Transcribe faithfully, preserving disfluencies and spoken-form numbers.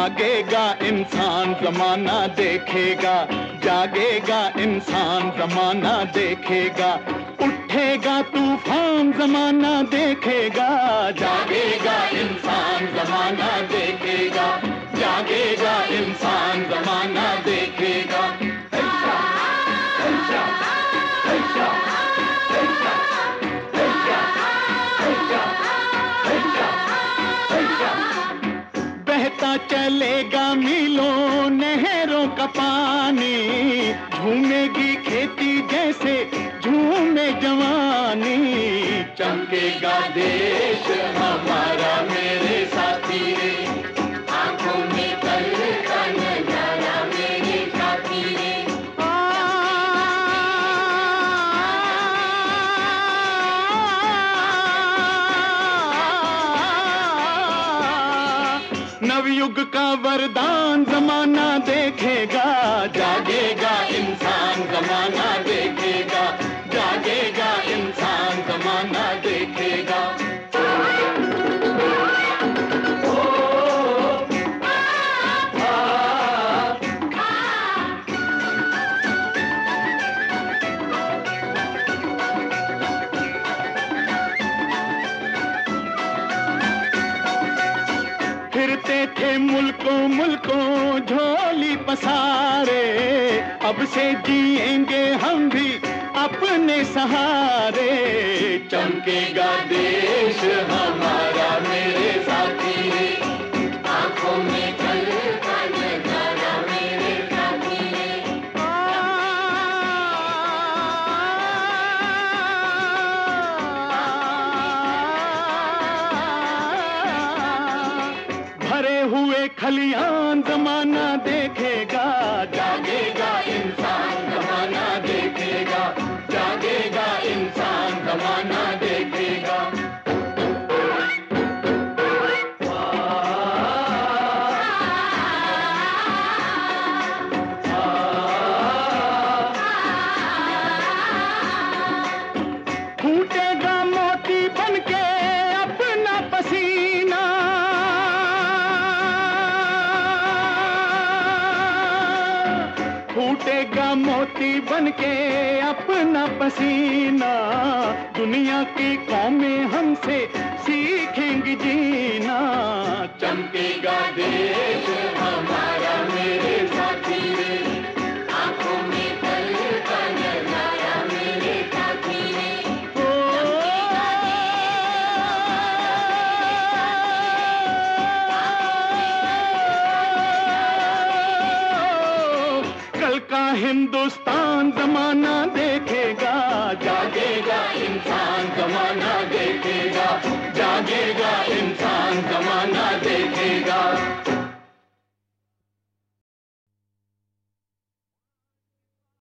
जागेगा इंसान जमाना देखेगा, जागेगा इंसान जमाना देखेगा, उठेगा तूफान जमाना देखेगा, जागेगा इंसान जमाना देखेगा, जागेगा इंसान जमाना देखेगा। ऐशा, ऐशा, ऐशा, ऐशा, ऐशा, ऐशा, ऐशा, ऐशा। बहता चलेगा मीलों नहरों का पानी, झूमेगी खेती जैसे झूमे जवानी, चमकेगा देश हमारा मेरे साथी रे, आंखों में कल का नजारा मेरे साथी रे। नवयुग का वरदान जमाना देखेगा, जागेगा इंसान जमाना देखेगा, जागेगा इंसान जमाना देखेगा। फिरते थे मुल्कों मुल्कों झोली पसारे, अब से जिएंगे हम भी अपने सहारे, चमकेगा देश हमारा मेरे साथी रे, आंखों में कल का नजारा मेरे साथी रे। भरे हुए खलियान जमाना देखेगा, जागेगा इंसान जमाना देखेगा, जागेगा इंसान जमाना देखेगा। फूटेगा मोती बनके अपना पसीना, फूटेगा मोती बनके अपना पसीना, दुनिया की कौमें हमसे सीखेंगी जीना, चमकेगा देश हमारा मेरे साथी रे, आंखों में कल का नजारा मेरे साथी रे। कल का हिंदुस्तान जमाना देखेगा, जागेगा इंसान जमाना देखेगा।